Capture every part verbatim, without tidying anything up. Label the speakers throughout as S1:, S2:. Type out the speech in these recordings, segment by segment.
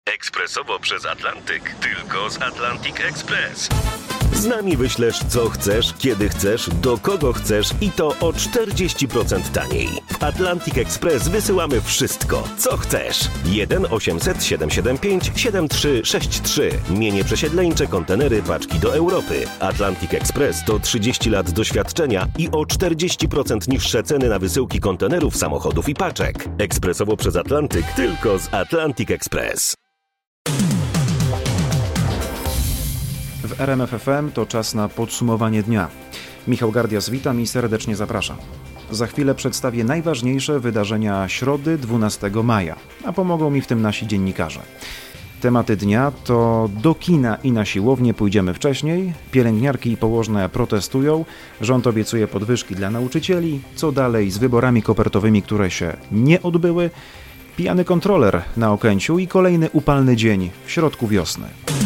S1: Ekspresowo przez Atlantyk. Tylko z Atlantic Express. Z nami wyślesz co chcesz, kiedy chcesz, do kogo chcesz i to o czterdzieści procent taniej. W Atlantic Express wysyłamy wszystko, co chcesz. jeden osiemset siedemset siedemdziesiąt pięć siedemdziesiąt trzy sześćdziesiąt trzy. Mienie przesiedleńcze, kontenery, paczki do Europy. Atlantic Express to trzydzieści lat doświadczenia i o czterdzieści procent niższe ceny na wysyłki kontenerów, samochodów i paczek. Ekspresowo przez Atlantyk. Tylko z Atlantic Express.
S2: W R M F F M to czas na podsumowanie dnia. Michał Gardias, witam i serdecznie zapraszam. Za chwilę przedstawię najważniejsze wydarzenia środy dwunastego maja, a pomogą mi w tym nasi dziennikarze. Tematy dnia to do kina i na siłownię pójdziemy wcześniej, pielęgniarki i położne protestują, rząd obiecuje podwyżki dla nauczycieli, co dalej z wyborami kopertowymi, które się nie odbyły, pijany kontroler na Okęciu i kolejny upalny dzień w środku wiosny.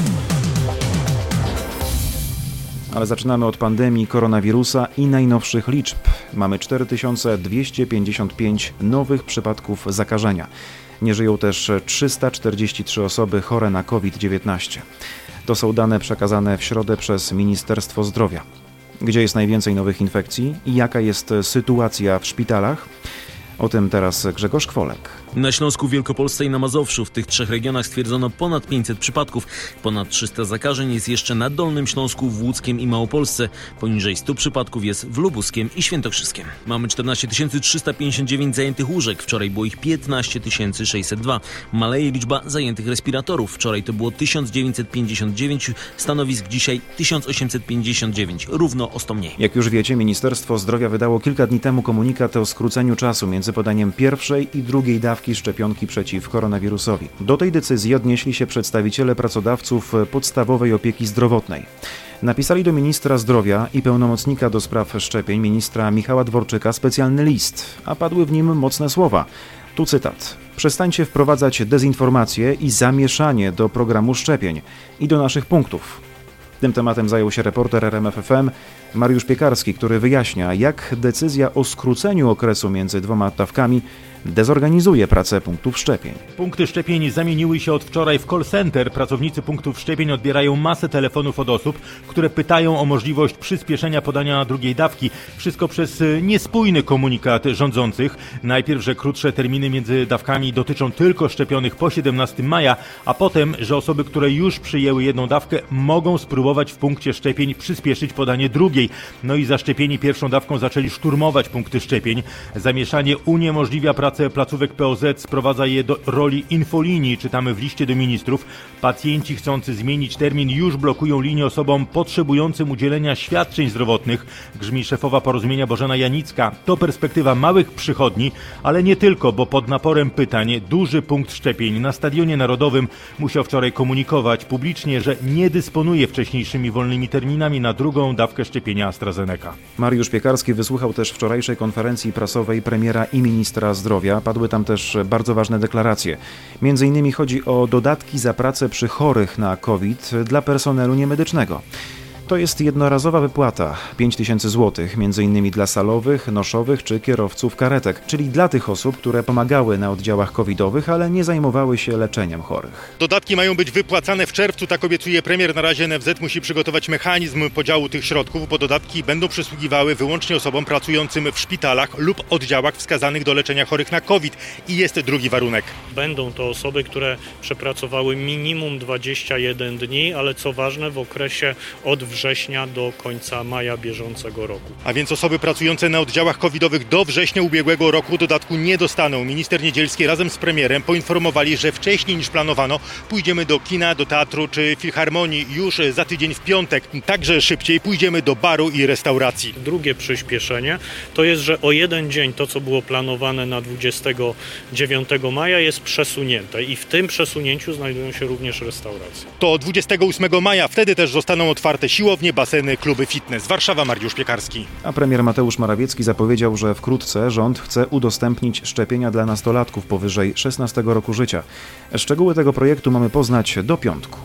S2: Ale zaczynamy od pandemii koronawirusa i najnowszych liczb. Mamy cztery tysiące dwieście pięćdziesiąt pięć nowych przypadków zakażenia. Nie żyją też trzysta czterdzieści trzy osoby chore na COVID dziewiętnaście. To są dane przekazane w środę przez Ministerstwo Zdrowia. Gdzie jest najwięcej nowych infekcji i jaka jest sytuacja w szpitalach? O tym teraz Grzegorz Kwolek.
S3: Na Śląsku, Wielkopolsce i na Mazowszu w tych trzech regionach stwierdzono ponad pięćset przypadków. Ponad trzysta zakażeń jest jeszcze na Dolnym Śląsku, w Łódzkiem i Małopolsce. Poniżej stu przypadków jest w Lubuskiem i Świętokrzyskiem. Mamy czternaście tysięcy trzysta pięćdziesiąt dziewięć zajętych łóżek. Wczoraj było ich piętnaście tysięcy sześćset dwa. Maleje liczba zajętych respiratorów. Wczoraj to było tysiąc dziewięćset pięćdziesiąt dziewięć stanowisk, dzisiaj tysiąc osiemset pięćdziesiąt dziewięć. Równo o sto mniej.
S2: Jak już wiecie, Ministerstwo Zdrowia wydało kilka dni temu komunikat o skróceniu czasu między podaniem pierwszej i drugiej dawki szczepionki przeciw koronawirusowi. Do tej decyzji odnieśli się przedstawiciele pracodawców podstawowej opieki zdrowotnej. Napisali do ministra zdrowia i pełnomocnika do spraw szczepień ministra Michała Dworczyka specjalny list, a padły w nim mocne słowa. Tu cytat. Przestańcie wprowadzać dezinformację i zamieszanie do programu szczepień i do naszych punktów. Tym tematem zajął się reporter R M F F M Mariusz Piekarski, który wyjaśnia, jak decyzja o skróceniu okresu między dwoma dawkami dezorganizuje pracę punktów szczepień.
S4: Punkty szczepień zamieniły się od wczoraj w call center. Pracownicy punktów szczepień odbierają masę telefonów od osób, które pytają o możliwość przyspieszenia podania drugiej dawki. Wszystko przez niespójny komunikat rządzących. Najpierw, że krótsze terminy między dawkami dotyczą tylko szczepionych po siedemnastego maja, a potem, że osoby, które już przyjęły jedną dawkę, mogą spróbować w punkcie szczepień przyspieszyć podanie drugiej. No i zaszczepieni pierwszą dawką zaczęli szturmować punkty szczepień. Zamieszanie uniemożliwia pracę placówek P O Z, sprowadza je do roli infolinii, czytamy w liście do ministrów. Pacjenci chcący zmienić termin już blokują linię osobom potrzebującym udzielenia świadczeń zdrowotnych, grzmi szefowa porozumienia Bożena Janicka. To perspektywa małych przychodni, ale nie tylko, bo pod naporem pytań duży punkt szczepień na Stadionie Narodowym musiał wczoraj komunikować publicznie, że nie dysponuje wcześniejszymi wolnymi terminami na drugą dawkę szczepienia AstraZeneca.
S2: Mariusz Piekarski wysłuchał też wczorajszej konferencji prasowej premiera i ministra zdrowia. Padły tam też bardzo ważne deklaracje. Między innymi chodzi o dodatki za pracę przy chorych na COVID dla personelu niemedycznego. To jest jednorazowa wypłata, pięć tysięcy złotych, między innymi dla salowych, noszowych czy kierowców karetek, czyli dla tych osób, które pomagały na oddziałach covidowych, ale nie zajmowały się leczeniem chorych.
S5: Dodatki mają być wypłacane w czerwcu, tak obiecuje premier. Na razie N F Z musi przygotować mechanizm podziału tych środków, bo dodatki będą przysługiwały wyłącznie osobom pracującym w szpitalach lub oddziałach wskazanych do leczenia chorych na COVID. I jest drugi warunek.
S6: Będą to osoby, które przepracowały minimum dwadzieścia jeden dni, ale co ważne w okresie od września do końca maja bieżącego roku.
S5: A więc osoby pracujące na oddziałach covidowych do września ubiegłego roku dodatku nie dostaną. Minister Niedzielski razem z premierem poinformowali, że wcześniej niż planowano pójdziemy do kina, do teatru czy filharmonii już za tydzień w piątek. Także szybciej pójdziemy do baru i restauracji.
S6: Drugie przyspieszenie to jest, że o jeden dzień to, co było planowane na dwudziestego dziewiątego maja jest przesunięte i w tym przesunięciu znajdują się również restauracje.
S5: To dwudziestego ósmego maja, wtedy też zostaną otwarte siłownie, baseny, kluby fitness. Warszawa, Mariusz Piekarski.
S2: A premier Mateusz Morawiecki zapowiedział, że wkrótce rząd chce udostępnić szczepienia dla nastolatków powyżej szesnastego roku życia. Szczegóły tego projektu mamy poznać do piątku.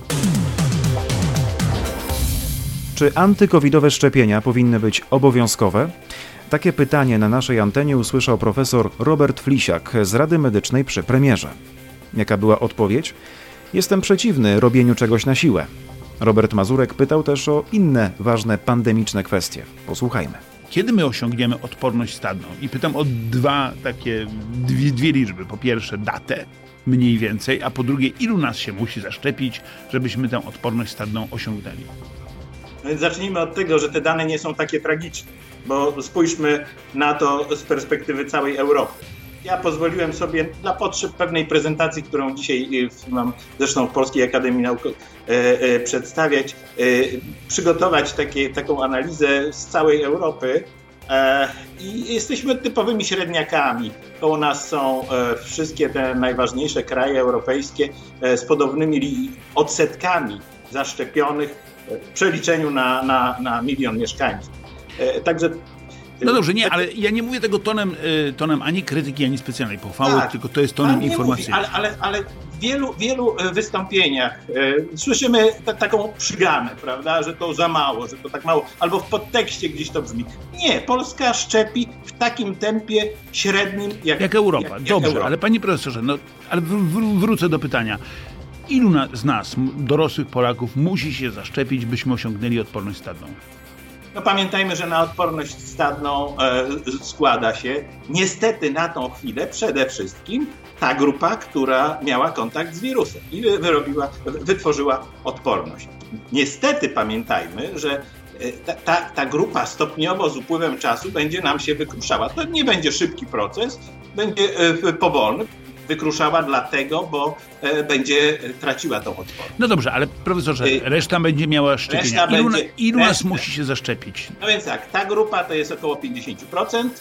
S2: Czy antykowidowe szczepienia powinny być obowiązkowe? Takie pytanie na naszej antenie usłyszał profesor Robert Flisiak z Rady Medycznej przy premierze. Jaka była odpowiedź? Jestem przeciwny robieniu czegoś na siłę. Robert Mazurek pytał też o inne ważne pandemiczne kwestie. Posłuchajmy.
S7: Kiedy my osiągniemy odporność stadną? I pytam o dwa takie, dwie, dwie liczby. Po pierwsze datę mniej więcej, a po drugie ilu nas się musi zaszczepić, żebyśmy tę odporność stadną osiągnęli.
S8: No więc zacznijmy od tego, że te dane nie są takie tragiczne, bo spójrzmy na to z perspektywy całej Europy. Ja pozwoliłem sobie dla potrzeb pewnej prezentacji, którą dzisiaj mam zresztą w Polskiej Akademii Nauk e, e, przedstawiać, e, przygotować takie, taką analizę z całej Europy e, i jesteśmy typowymi średniakami. Koło nas są e, wszystkie te najważniejsze kraje europejskie e, z podobnymi odsetkami zaszczepionych w przeliczeniu na, na, na milion mieszkańców. E, także
S7: No dobrze, nie, ale ja nie mówię tego tonem, tonem ani krytyki, ani specjalnej pochwały,
S8: tak,
S7: tylko to jest tonem informacyjnym.
S8: Ale, ale, ale w wielu, wielu wystąpieniach e, słyszymy t- taką przyganę, prawda, że to za mało, że to tak mało, albo w podtekście gdzieś to brzmi. Nie, Polska szczepi w takim tempie średnim jak,
S7: jak Europa.
S8: Jak, jak
S7: dobrze,
S8: Europa.
S7: ale panie profesorze, no, ale wr- wr- wrócę do pytania. Ilu na, z nas, dorosłych Polaków, musi się zaszczepić, byśmy osiągnęli odporność stadną?
S8: No pamiętajmy, że na odporność stadną e, składa się niestety na tą chwilę przede wszystkim ta grupa, która miała kontakt z wirusem i wyrobiła, wytworzyła odporność. Niestety pamiętajmy, że ta, ta, ta grupa stopniowo z upływem czasu będzie nam się wykruszała. To nie będzie szybki proces, będzie e, powolny. Wykruszała dlatego, bo e, będzie traciła tą odporność.
S7: No dobrze, ale profesorze, reszta będzie miała szczepienia. Ilu,
S8: będzie,
S7: na, ilu
S8: reszta.
S7: nas musi się zaszczepić?
S8: No więc tak, ta grupa to jest około pięćdziesiąt procent.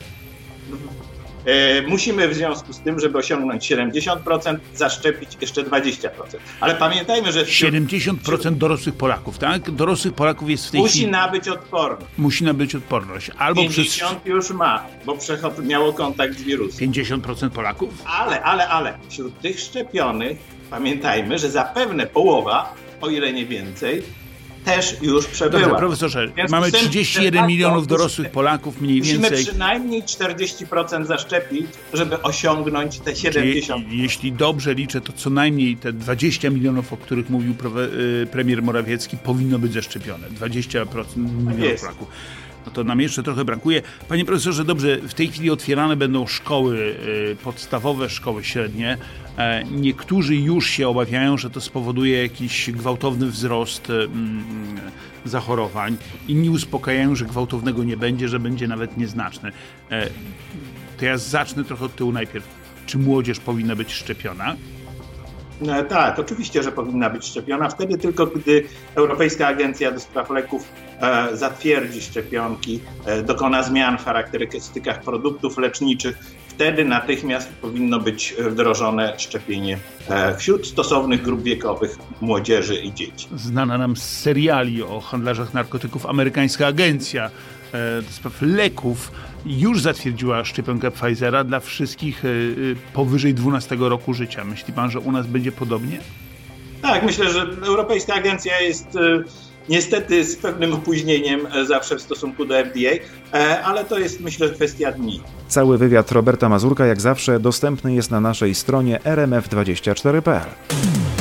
S8: E, musimy w związku z tym, żeby osiągnąć siedemdziesiąt procent, zaszczepić jeszcze dwadzieścia procent. Ale pamiętajmy, że... Wśród,
S7: siedemdziesiąt procent dorosłych Polaków, tak? Dorosłych Polaków jest w tej
S8: musi
S7: chwili...
S8: Musi nabyć odporność.
S7: Musi nabyć odporność. Albo
S8: pięćdziesiąt
S7: przez...
S8: już ma, bo przechod miało kontakt z wirusem.
S7: pięćdziesiąt procent Polaków?
S8: Ale, ale, ale wśród tych szczepionych pamiętajmy, że zapewne połowa, o ile nie więcej, też już przebyła.
S7: Dobrze, profesorze, mamy trzydzieści jeden milionów dorosłych Polaków mniej
S8: musimy
S7: więcej.
S8: Musimy przynajmniej czterdzieści procent zaszczepić, żeby osiągnąć te siedemdziesiąt procent.
S7: Je, jeśli dobrze liczę, to co najmniej te dwadzieścia milionów, o których mówił premier Morawiecki, powinno być zaszczepione. dwadzieścia procent milionów Polaków. No to nam jeszcze trochę brakuje. Panie profesorze, dobrze, w tej chwili otwierane będą szkoły podstawowe, szkoły średnie. Niektórzy już się obawiają, że to spowoduje jakiś gwałtowny wzrost zachorowań. Inni uspokajają, że gwałtownego nie będzie, że będzie nawet nieznaczny. To ja zacznę trochę od tyłu najpierw. Czy młodzież powinna być szczepiona?
S8: No, tak, oczywiście, że powinna być szczepiona. Wtedy tylko, gdy Europejska Agencja do Spraw Leków e, zatwierdzi szczepionki, e, dokona zmian w charakterystykach produktów leczniczych, wtedy natychmiast powinno być wdrożone szczepienie e, wśród stosownych grup wiekowych młodzieży i dzieci.
S7: Znana nam z seriali o handlarzach narkotyków amerykańska agencja e, do spraw leków już zatwierdziła szczepionkę Pfizera dla wszystkich y, powyżej dwunastego roku życia. Myśli pan, że u nas będzie podobnie?
S8: Tak, myślę, że Europejska Agencja jest y, niestety z pewnym opóźnieniem zawsze w stosunku do F D A, y, ale to jest, myślę, kwestia dni.
S2: Cały wywiad Roberta Mazurka, jak zawsze, dostępny jest na naszej stronie r m f dwadzieścia cztery kropka p l.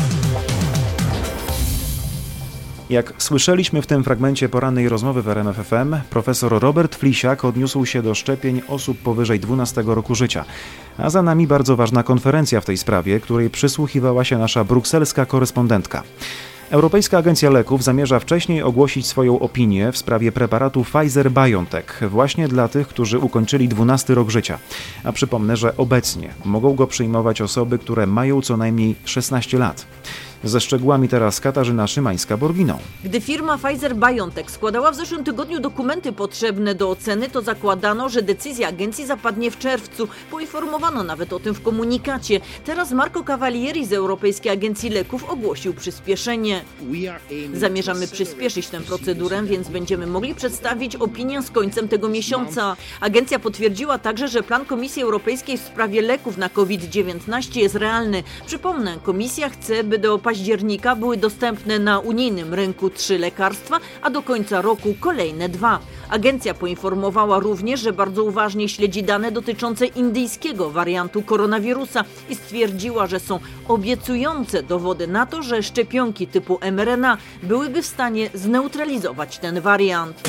S2: Jak słyszeliśmy w tym fragmencie porannej rozmowy w R M F F M, profesor Robert Flisiak odniósł się do szczepień osób powyżej dwunastego roku życia. A za nami bardzo ważna konferencja w tej sprawie, której przysłuchiwała się nasza brukselska korespondentka. Europejska Agencja Leków zamierza wcześniej ogłosić swoją opinię w sprawie preparatu Pfizer-BioNTech właśnie dla tych, którzy ukończyli dwunasty rok życia. A przypomnę, że obecnie mogą go przyjmować osoby, które mają co najmniej szesnaście lat. Ze szczegółami teraz Katarzyna Szymańska-Borginą.
S9: Gdy firma Pfizer-BioNTech składała w zeszłym tygodniu dokumenty potrzebne do oceny, to zakładano, że decyzja agencji zapadnie w czerwcu. Poinformowano nawet o tym w komunikacie. Teraz Marco Cavalieri z Europejskiej Agencji Leków ogłosił przyspieszenie. Zamierzamy przyspieszyć tę procedurę, więc będziemy mogli przedstawić opinię z końcem tego miesiąca. Agencja potwierdziła także, że plan Komisji Europejskiej w sprawie leków na COVID dziewiętnaście jest realny. Przypomnę, Komisja chce, by do października były dostępne na unijnym rynku trzy lekarstwa, a do końca roku kolejne dwa. Agencja poinformowała również, że bardzo uważnie śledzi dane dotyczące indyjskiego wariantu koronawirusa i stwierdziła, że są obiecujące dowody na to, że szczepionki typu em er en a byłyby w stanie zneutralizować ten wariant.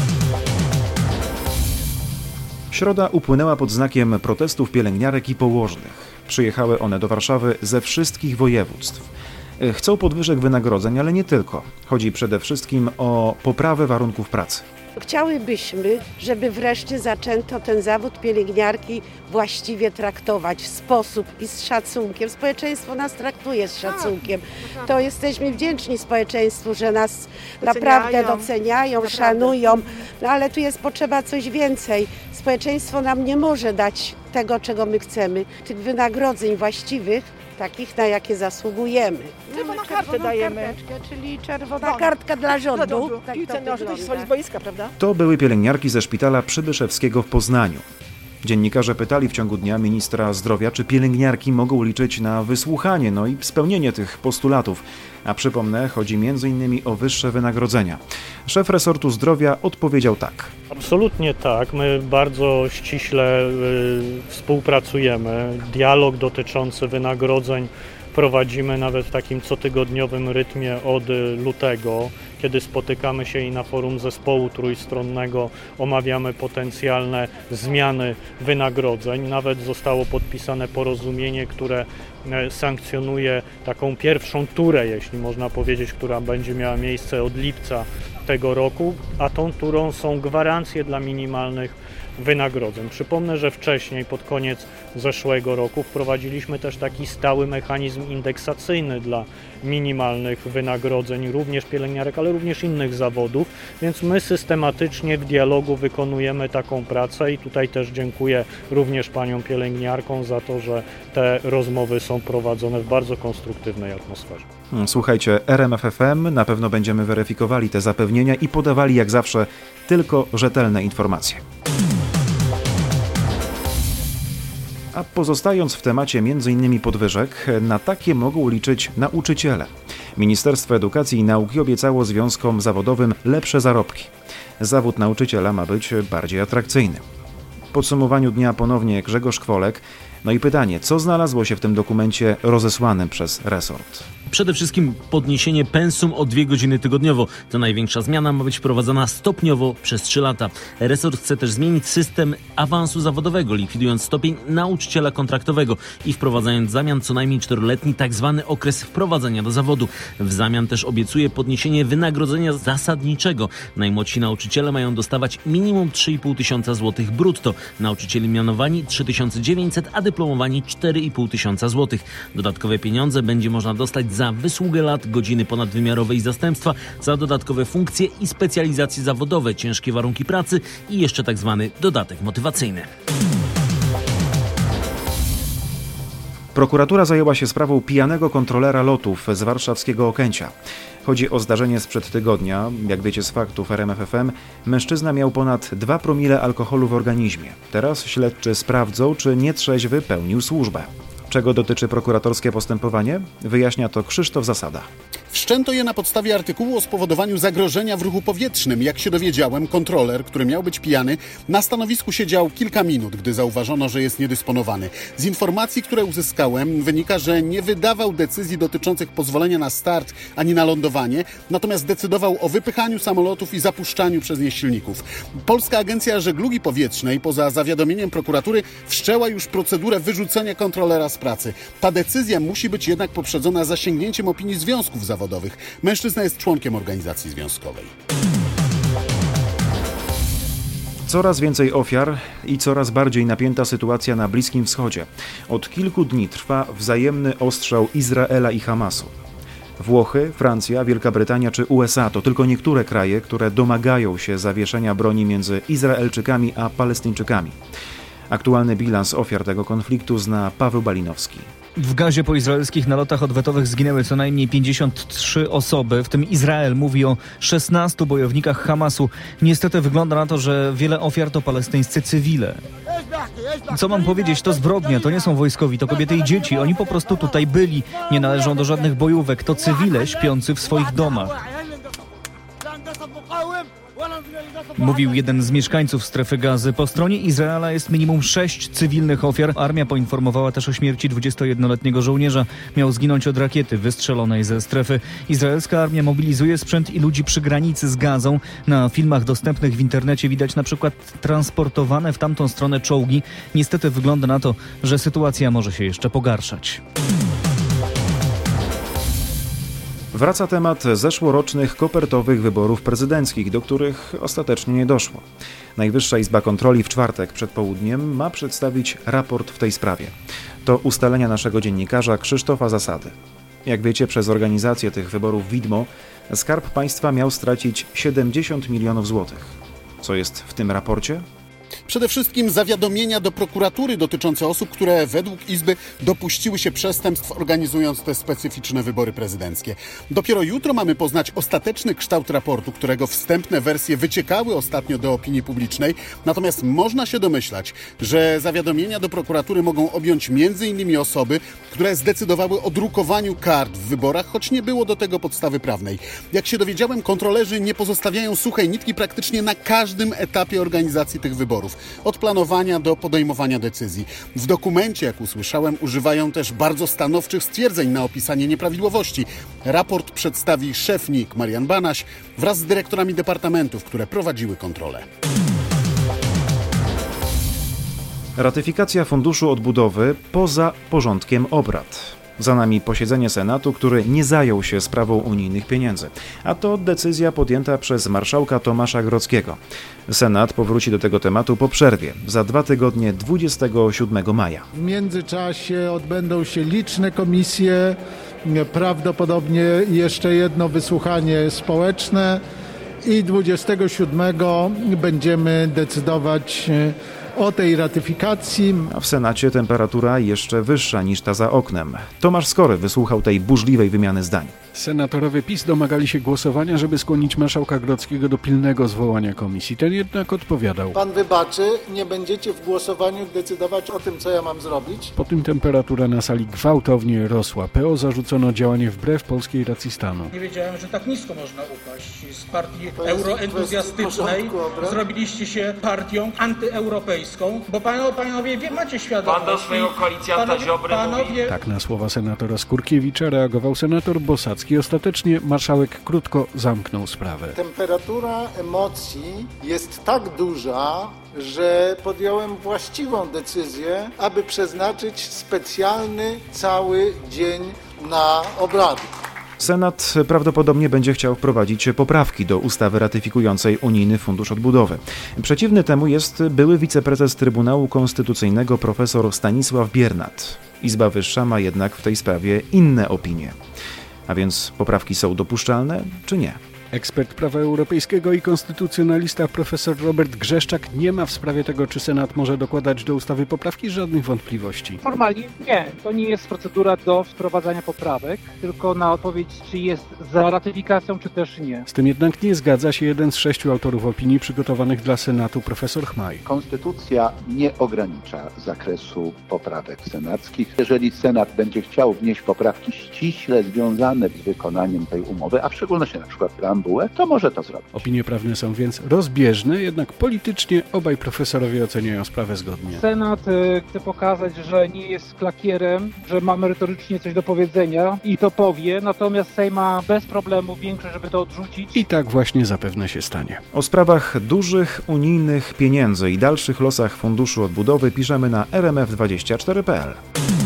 S2: Środa upłynęła pod znakiem protestów pielęgniarek i położnych. Przyjechały one do Warszawy ze wszystkich województw. Chcą podwyżek wynagrodzeń, ale nie tylko. Chodzi przede wszystkim o poprawę warunków pracy.
S10: Chciałybyśmy, żeby wreszcie zaczęto ten zawód pielęgniarki właściwie traktować w sposób i z szacunkiem. Społeczeństwo nas traktuje z szacunkiem. To jesteśmy wdzięczni społeczeństwu, że nas naprawdę doceniają, szanują, no ale tu jest potrzeba coś więcej. Społeczeństwo nam nie może dać tego, czego my chcemy, tych wynagrodzeń właściwych, takich, na jakie zasługujemy.
S11: Czerwoną kartę dajemy.
S10: Karteczkę, czyli czerwona kartka dla rządu.
S11: Dla rządu.
S10: Tak
S11: Piłce nożnej to jest z boiska, prawda?
S2: To były pielęgniarki ze szpitala Przybyszewskiego w Poznaniu. Dziennikarze pytali w ciągu dnia ministra zdrowia, czy pielęgniarki mogą liczyć na wysłuchanie, no i spełnienie tych postulatów. A przypomnę, chodzi między innymi o wyższe wynagrodzenia. Szef resortu zdrowia odpowiedział tak.
S6: Absolutnie tak. My bardzo ściśle y, współpracujemy. Dialog dotyczący wynagrodzeń prowadzimy nawet w takim cotygodniowym rytmie od lutego, kiedy spotykamy się i na forum zespołu trójstronnego omawiamy potencjalne zmiany wynagrodzeń. Nawet zostało podpisane porozumienie, które sankcjonuje taką pierwszą turę, jeśli można powiedzieć, która będzie miała miejsce od lipca tego roku, a tą turą są gwarancje dla minimalnych wynagrodzeń. Przypomnę, że wcześniej, pod koniec zeszłego roku, wprowadziliśmy też taki stały mechanizm indeksacyjny dla minimalnych wynagrodzeń, również pielęgniarek, ale również innych zawodów, więc my systematycznie w dialogu wykonujemy taką pracę i tutaj też dziękuję również paniom pielęgniarkom za to, że te rozmowy są prowadzone w bardzo konstruktywnej atmosferze.
S2: Słuchajcie, R M F F M, na pewno będziemy weryfikowali te zapewnienia i podawali jak zawsze tylko rzetelne informacje. A pozostając w temacie między innymi podwyżek, na takie mogą liczyć nauczyciele. Ministerstwo Edukacji i Nauki obiecało związkom zawodowym lepsze zarobki. Zawód nauczyciela ma być bardziej atrakcyjny. W podsumowaniu dnia ponownie Grzegorz Kwolek. No i pytanie, co znalazło się w tym dokumencie rozesłanym przez resort?
S3: Przede wszystkim podniesienie pensum o dwie godziny tygodniowo. To największa zmiana ma być wprowadzana stopniowo przez trzy lata. Resort chce też zmienić system awansu zawodowego, likwidując stopień nauczyciela kontraktowego i wprowadzając w zamian co najmniej czteroletni tak zwany okres wprowadzenia do zawodu. W zamian też obiecuje podniesienie wynagrodzenia zasadniczego. Najmłodsi nauczyciele mają dostawać minimum trzy i pół tysiąca złotych brutto. Nauczycieli mianowani trzy tysiące dziewięćset, a dyplomowani cztery i pół tysiąca złotych. Dodatkowe pieniądze będzie można dostać za wysługę lat, godziny ponadwymiarowe i zastępstwa, za dodatkowe funkcje i specjalizacje zawodowe, ciężkie warunki pracy i jeszcze tak zwany dodatek motywacyjny.
S2: Prokuratura zajęła się sprawą pijanego kontrolera lotów z warszawskiego Okęcia. Chodzi o zdarzenie sprzed tygodnia. Jak wiecie z faktów R M F F M, mężczyzna miał ponad dwa promile alkoholu w organizmie. Teraz śledczy sprawdzą, czy nietrzeźwy pełnił służbę. Czego dotyczy prokuratorskie postępowanie? Wyjaśnia to Krzysztof Zasada.
S12: Wszczęto je na podstawie artykułu o spowodowaniu zagrożenia w ruchu powietrznym. Jak się dowiedziałem, kontroler, który miał być pijany, na stanowisku siedział kilka minut, gdy zauważono, że jest niedysponowany. Z informacji, które uzyskałem, wynika, że nie wydawał decyzji dotyczących pozwolenia na start ani na lądowanie, natomiast decydował o wypychaniu samolotów i zapuszczaniu przez nie silników. Polska Agencja Żeglugi Powietrznej, poza zawiadomieniem prokuratury, wszczęła już procedurę wyrzucenia kontrolera z pracy. Ta decyzja musi być jednak poprzedzona zasięgnięciem opinii związków zawodowych. Mężczyzna jest członkiem organizacji związkowej.
S2: Coraz więcej ofiar i coraz bardziej napięta sytuacja na Bliskim Wschodzie. Od kilku dni trwa wzajemny ostrzał Izraela i Hamasu. Włochy, Francja, Wielka Brytania czy U S A to tylko niektóre kraje, które domagają się zawieszenia broni między Izraelczykami a Palestyńczykami. Aktualny bilans ofiar tego konfliktu zna Paweł Balinowski.
S13: W Gazie po izraelskich nalotach odwetowych zginęły co najmniej pięćdziesiąt trzy osoby, w tym Izrael mówi o szesnastu bojownikach Hamasu. Niestety wygląda na to, że wiele ofiar to palestyńscy cywile. Co mam powiedzieć, to zbrodnia, to nie są wojskowi, to kobiety i dzieci. Oni po prostu tutaj byli, nie należą do żadnych bojówek, to cywile śpiący w swoich domach. Mówił jeden z mieszkańców strefy Gazy. Po stronie Izraela jest minimum sześć cywilnych ofiar. Armia poinformowała też o śmierci dwudziestojednoletniego żołnierza. Miał zginąć od rakiety wystrzelonej ze strefy. Izraelska armia mobilizuje sprzęt i ludzi przy granicy z Gazą. Na filmach dostępnych w internecie widać na przykład transportowane w tamtą stronę czołgi. Niestety wygląda na to, że sytuacja może się jeszcze pogarszać.
S2: Wraca temat zeszłorocznych kopertowych wyborów prezydenckich, do których ostatecznie nie doszło. Najwyższa Izba Kontroli w czwartek przed południem ma przedstawić raport w tej sprawie. To ustalenia naszego dziennikarza Krzysztofa Zasady. Jak wiecie, przez organizację tych wyborów widmo Skarb Państwa miał stracić siedemdziesiąt milionów złotych. Co jest w tym raporcie?
S12: Przede wszystkim zawiadomienia do prokuratury dotyczące osób, które według Izby dopuściły się przestępstw, organizując te specyficzne wybory prezydenckie. Dopiero jutro mamy poznać ostateczny kształt raportu, którego wstępne wersje wyciekały ostatnio do opinii publicznej. Natomiast można się domyślać, że zawiadomienia do prokuratury mogą objąć między innymi osoby, które zdecydowały o drukowaniu kart w wyborach, choć nie było do tego podstawy prawnej. Jak się dowiedziałem, kontrolerzy nie pozostawiają suchej nitki praktycznie na każdym etapie organizacji tych wyborów. Od planowania do podejmowania decyzji. W dokumencie, jak usłyszałem, używają też bardzo stanowczych stwierdzeń na opisanie nieprawidłowości. Raport przedstawi szef N I K Marian Banaś wraz z dyrektorami departamentów, które prowadziły kontrolę.
S2: Ratyfikacja Funduszu Odbudowy poza porządkiem obrad. Za nami posiedzenie Senatu, który nie zajął się sprawą unijnych pieniędzy. A to decyzja podjęta przez marszałka Tomasza Grodzkiego. Senat powróci do tego tematu po przerwie, za dwa tygodnie, dwudziestego siódmego maja.
S14: W międzyczasie odbędą się liczne komisje, prawdopodobnie jeszcze jedno wysłuchanie społeczne i dwudziestego siódmego będziemy decydować o tej ratyfikacji.
S2: A w Senacie temperatura jeszcze wyższa niż ta za oknem. Tomasz Skory wysłuchał tej burzliwej wymiany zdań.
S15: Senatorowie PiS domagali się głosowania, żeby skłonić marszałka Grodzkiego do pilnego zwołania komisji. Ten jednak odpowiadał:
S16: pan wybaczy, nie będziecie w głosowaniu decydować o tym, co ja mam zrobić?
S15: Po tym temperatura na sali gwałtownie rosła. P O zarzucono działanie wbrew polskiej racji stanu.
S17: Nie wiedziałem, że tak nisko można upaść. Z partii euroentuzjastycznej zrobiliście się partią antyeuropejską, bo panowie, panowie wie, macie świadomość.
S18: Pan do swojego koalicjanta Ziobry
S17: panowie...
S15: Tak na słowa senatora Skurkiewicza reagował senator Bosacki. Ostatecznie marszałek krótko zamknął sprawę.
S16: Temperatura emocji jest tak duża, że podjąłem właściwą decyzję, aby przeznaczyć specjalny cały dzień na obrady.
S2: Senat prawdopodobnie będzie chciał wprowadzić poprawki do ustawy ratyfikującej Unijny Fundusz Odbudowy. Przeciwny temu jest były wiceprezes Trybunału Konstytucyjnego profesor Stanisław Biernat. Izba Wyższa ma jednak w tej sprawie inne opinie. A więc poprawki są dopuszczalne, czy nie?
S15: Ekspert prawa europejskiego i konstytucjonalista profesor Robert Grzeszczak nie ma w sprawie tego, czy Senat może dokładać do ustawy poprawki, żadnych wątpliwości.
S19: Formalnie nie. To nie jest procedura do wprowadzania poprawek, tylko na odpowiedź, czy jest za ratyfikacją, czy też nie.
S15: Z tym jednak nie zgadza się jeden z sześciu autorów opinii przygotowanych dla Senatu, profesor Chmaj.
S20: Konstytucja nie ogranicza zakresu poprawek senackich. Jeżeli Senat będzie chciał wnieść poprawki ściśle związane z wykonaniem tej umowy, a w szczególności na przykład preambułę, to może to zrobić.
S15: Opinie prawne są więc rozbieżne, jednak politycznie obaj profesorowie oceniają sprawę zgodnie.
S19: Senat y, chce pokazać, że nie jest klakierem, że ma merytorycznie coś do powiedzenia i to powie, natomiast Sejm ma bez problemu większość, żeby to odrzucić.
S15: I tak właśnie zapewne się stanie.
S2: O sprawach dużych unijnych pieniędzy i dalszych losach Funduszu Odbudowy piszemy na r m f dwadzieścia cztery kropka p l.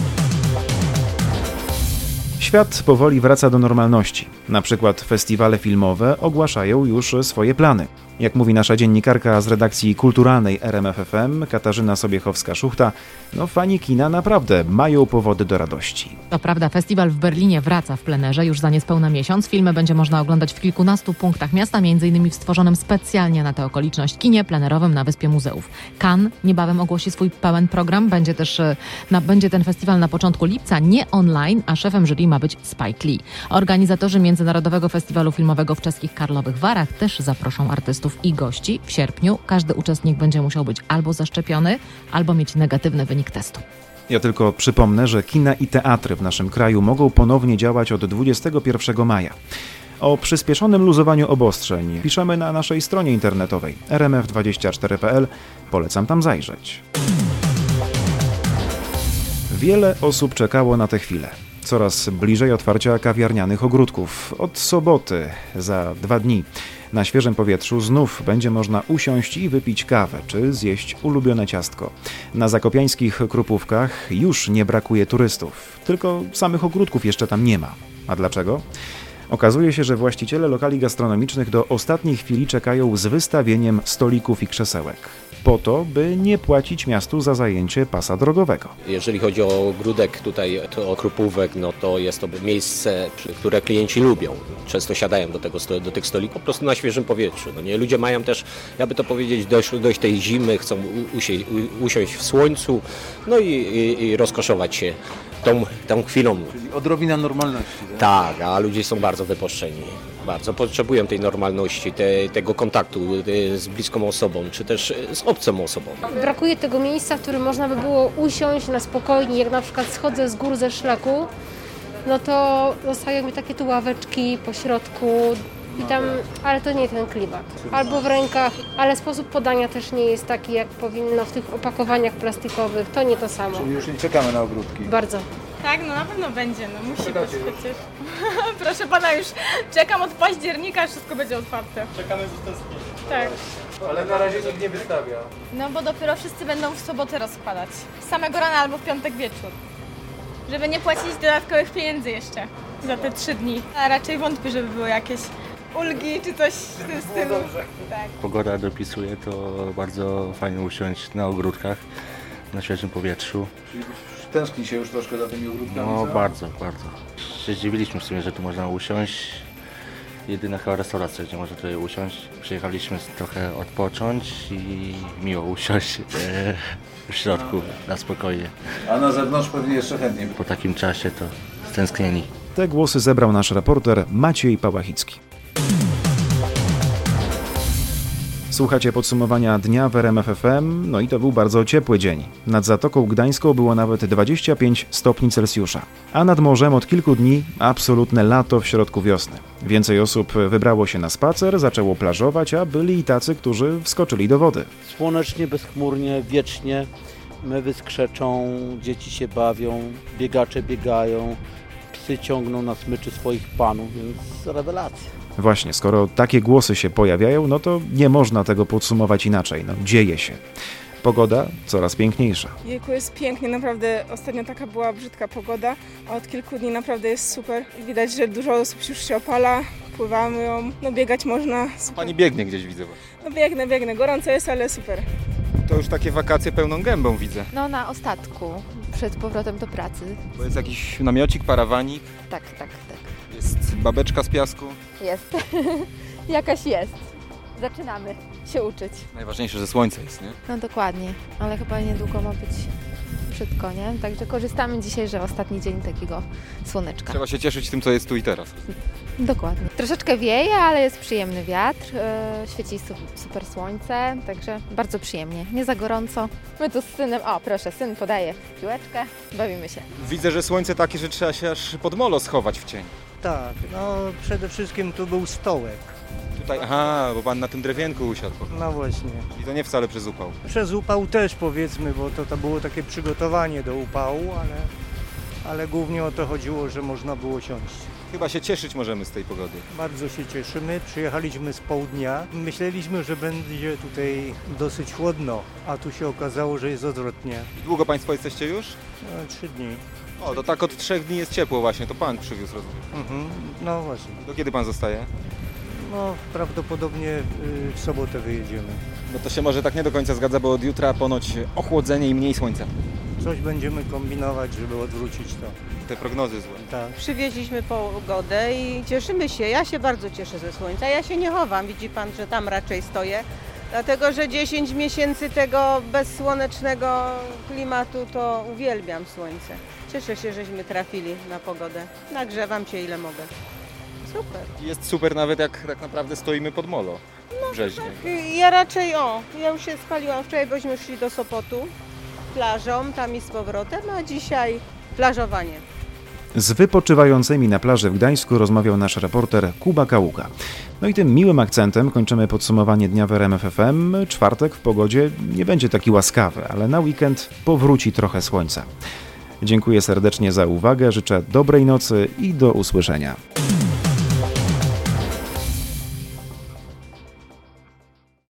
S2: Świat powoli wraca do normalności. Na przykład festiwale filmowe ogłaszają już swoje plany. Jak mówi nasza dziennikarka z redakcji kulturalnej R M F F M, Katarzyna Sobiechowska-Szuchta, no fani kina naprawdę mają powody do radości.
S21: To prawda, festiwal w Berlinie wraca w plenerze już za niespełna miesiąc. Filmy będzie można oglądać w kilkunastu punktach miasta, między innymi w stworzonym specjalnie na tę okoliczność kinie plenerowym na Wyspie Muzeów. Cannes niebawem ogłosi swój pełen program. Będzie też na, będzie ten festiwal na początku lipca, nie online, a szefem jury ma być Spike Lee. Organizatorzy Międzynarodowego Festiwalu Filmowego w czeskich Karlowych Warach też zaproszą artystów i gości. W sierpniu każdy uczestnik będzie musiał być albo zaszczepiony, albo mieć negatywny wynik testu.
S2: Ja tylko przypomnę, że kina i teatry w naszym kraju mogą ponownie działać od dwudziestego pierwszego maja. O przyspieszonym luzowaniu obostrzeń piszemy na naszej stronie internetowej r m f dwadzieścia cztery kropka p l. Polecam tam zajrzeć. Wiele osób czekało na tę chwilę. Coraz bliżej otwarcia kawiarnianych ogródków. Od soboty, za dwa dni, na świeżym powietrzu znów będzie można usiąść i wypić kawę, czy zjeść ulubione ciastko. Na zakopiańskich Krupówkach już nie brakuje turystów, tylko samych ogródków jeszcze tam nie ma. A dlaczego? Okazuje się, że właściciele lokali gastronomicznych do ostatniej chwili czekają z wystawieniem stolików i krzesełek. Po to, by nie płacić miastu za zajęcie pasa drogowego.
S1: Jeżeli chodzi o ogródek tutaj, to o Krupówek, no to jest to miejsce, które klienci lubią. Często siadają do, tego, do tych stolików po prostu na świeżym powietrzu. No nie? Ludzie mają też, jakby to powiedzieć, dość, dość tej zimy, chcą usiąść, usiąść w słońcu, no i, i, i rozkoszować się tą, tą chwilą.
S22: Czyli odrobina normalności. Tak?
S1: Tak, a ludzie są bardzo wypuszczeni. Bardzo potrzebują tej normalności, te, tego kontaktu z bliską osobą, czy też z obcą osobą.
S23: Brakuje tego miejsca, w którym można by było usiąść na spokojnie, jak na przykład schodzę z gór ze szlaku, no to zostają mi takie tu ławeczki po środku i tam, ale to nie ten klimat. Albo w rękach, ale sposób podania też nie jest taki, jak powinno w tych opakowaniach plastikowych, to nie to samo.
S22: Czyli już nie czekamy na ogródki.
S23: Bardzo.
S24: Tak, no na pewno będzie, no musi być przecież. Proszę pana, już czekam od października, wszystko będzie otwarte.
S22: Czekamy z utęsknieniem.
S24: Tak.
S22: Ale na razie nikt nie wystawia.
S24: No bo dopiero wszyscy będą w sobotę rozkładać. Z samego rana albo w piątek wieczór. Żeby nie płacić dodatkowych pieniędzy jeszcze za te trzy dni. A raczej wątpię, żeby były jakieś ulgi czy coś w tym stylu. Tak.
S25: Pogoda dopisuje, to bardzo fajnie usiąść na ogródkach, na świeżym powietrzu.
S22: Czyli tęskni się już troszkę za tymi ogródkami?
S25: No
S22: co?
S25: bardzo, bardzo. Się zdziwiliśmy w sumie, że tu można usiąść. Jedyna chyba restauracja, gdzie można tutaj usiąść. Przyjechaliśmy trochę odpocząć i miło usiąść e, w środku na spokojnie.
S22: A na zewnątrz pewnie jeszcze chętnie.
S25: Po takim czasie to stęsknieni.
S2: Te głosy zebrał nasz reporter Maciej Pałachicki. Słuchacie podsumowania dnia w R M F F M, no i to był bardzo ciepły dzień. Nad Zatoką Gdańską było nawet dwadzieścia pięć stopni Celsjusza, a nad morzem od kilku dni absolutne lato w środku wiosny. Więcej osób wybrało się na spacer, zaczęło plażować, a byli i tacy, którzy wskoczyli do wody.
S26: Słonecznie, bezchmurnie, wiecznie, mewy skrzeczą, dzieci się bawią, biegacze biegają, psy ciągną na smyczy swoich panów, więc rewelacja.
S2: Właśnie, skoro takie głosy się pojawiają, no to nie można tego podsumować inaczej. No, dzieje się. Pogoda coraz piękniejsza.
S27: Jejku, jest pięknie, naprawdę. Ostatnio taka była brzydka pogoda, a od kilku dni naprawdę jest super. Widać, że dużo osób już się opala, pływamy ją, no biegać można. Super.
S22: Pani biegnie gdzieś, widzę.
S27: No biegnę, biegnę. Gorąco jest, ale super.
S22: To już takie wakacje pełną gębą widzę.
S28: No na ostatku, przed powrotem do pracy.
S22: Bo jest jakiś namiocik, parawanik.
S28: Tak, tak, tak.
S22: Jest babeczka z piasku.
S28: Jest. Jakaś jest. Zaczynamy się uczyć.
S22: Najważniejsze, że słońce jest, nie?
S28: No dokładnie, ale chyba niedługo ma być brzydko, nie? Także korzystamy dzisiaj, że ostatni dzień takiego słoneczka.
S22: Trzeba się cieszyć tym, co jest tu i teraz.
S28: Dokładnie. Troszeczkę wieje, ale jest przyjemny wiatr, yy, świeci super słońce, także bardzo przyjemnie. Nie za gorąco. My tu z synem, o proszę, syn podaje piłeczkę, bawimy się.
S22: Widzę, że słońce takie, że trzeba się aż pod molo schować w cień.
S29: Tak, no przede wszystkim tu był stołek.
S22: Tutaj, aha, bo pan na tym drewienku usiadł.
S29: No właśnie.
S22: I to nie wcale przez upał.
S29: Przez upał też powiedzmy, bo to, to było takie przygotowanie do upału, ale, ale głównie o to chodziło, że można było siąść.
S22: Chyba się cieszyć możemy z tej pogody.
S29: Bardzo się cieszymy. Przyjechaliśmy z południa. Myśleliśmy, że będzie tutaj dosyć chłodno, a tu się okazało, że jest odwrotnie.
S22: Długo państwo jesteście już?
S29: No, trzy dni.
S22: O, to tak od trzech dni jest ciepło właśnie, to pan przywiózł, rozumiem.
S29: Mhm, no właśnie.
S22: Do kiedy pan zostaje?
S29: No prawdopodobnie w sobotę wyjedziemy.
S22: No to się może tak nie do końca zgadza, bo od jutra ponoć ochłodzenie i mniej słońca.
S29: Coś będziemy kombinować, żeby odwrócić to.
S22: Te prognozy złe.
S29: Tak.
S30: Przywieźliśmy pogodę i cieszymy się. Ja się bardzo cieszę ze słońca. Ja się nie chowam. Widzi pan, że tam raczej stoję. Dlatego, że dziesięć miesięcy tego bezsłonecznego klimatu to uwielbiam słońce. Cieszę się, żeśmy trafili na pogodę. Nagrzewam się ile mogę. Super.
S22: Jest super nawet jak tak naprawdę stoimy pod molo w Brzeźnie.
S30: Tak, ja raczej, o, ja już się spaliłam wczoraj, bośmy szli do Sopotu plażą, tam i z powrotem, a dzisiaj plażowanie.
S2: Z wypoczywającymi na plaży w Gdańsku rozmawiał nasz reporter Kuba Kaługa. No i tym miłym akcentem kończymy podsumowanie dnia w R M F F M. Czwartek w pogodzie nie będzie taki łaskawy, ale na weekend powróci trochę słońca. Dziękuję serdecznie za uwagę, życzę dobrej nocy i do usłyszenia.